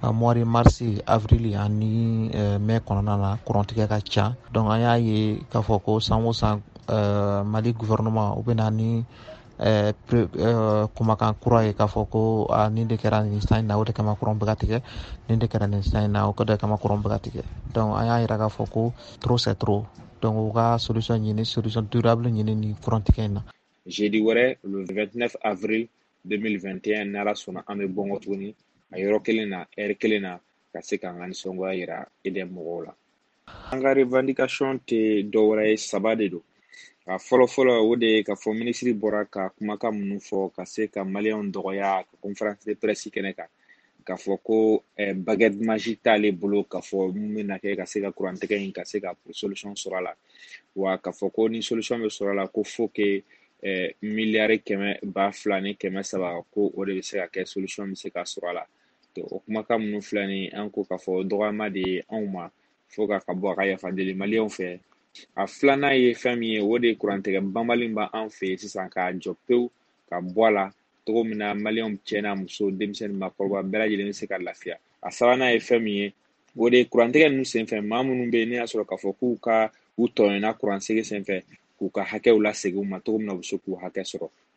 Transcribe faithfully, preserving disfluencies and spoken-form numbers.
mois de mars avril ani mai kɔnɔna na kurantigɛ ka ca. Donc an y'a ye k'a fɔ ko san o san Mali gouvernement u bɛna ni kumakan kura ye k'a fɔ ko nin de kɛra nin san in na o de kama kuran bɛ ka tigɛ, nin de kɛra nin san in na o de kama kuran bɛ ka tigɛ. Donc an y'a yira k'a fɔ ko trop c'est trop. Donc u ka solution ɲini, solution durable ɲini ni kurantigɛ in na. Jeudi wɛrɛ le vingt-neuf avril deux mille vingt et un n'Ala sɔnna an bɛ bɔngɔ tuguni a yɔrɔ kelen na heure kelen na ka se k'an ka nisɔngoya yira E D M mɔgɔw la. An ka revendication tɛ dɔwɛrɛ ye, saba de don. A fɔlɔ fɔlɔ o de ye k'a fɔ minisiri bɔra ka kumakan minnu fɔ ka se ka maliyɛnw dɔgɔya ka conférence de presse kɛnɛ kan k'a fɔ ko baguette magique t'ale bolo k'a fɔ mun bɛna kɛ ka se ka kurantigɛ in ka se ka solution sɔrɔ a la, wa k'a fɔ ko ni solution bɛ sɔrɔ a la ko faut que miliyari kɛmɛ ba fila ni kɛmɛ saba ko o de bɛ se ka kɛ solution bɛ se ka sɔrɔ a la. O kumakan minnu filɛ nin an ko k'a fɔ dɔgɔyama de ye anw ma fo ka ka bɔ a ka yafa deli maliyɛnw fɛ. A filanan ye fɛn min ye o de ye kurantigɛ banbali b'an fɛ yen sisan k'a jɔ pewu ka bɔ a la cogo min na maliyɛnw cɛ n'a muso denmisɛnnin maakɔrɔba bɛɛ lajɛlen bɛ se ka lafiya. A sabanan ye fɛn min ye o de ye kurantigɛ ninnu senfɛ maa minnu bɛ yen n'i y'a sɔrɔ k'a fɔ k'u ka u tɔɲɔna kuransegi senfɛ k'u ka hakɛw lasegin u ma cogo min na u bɛ se k'u hakɛ sɔrɔ.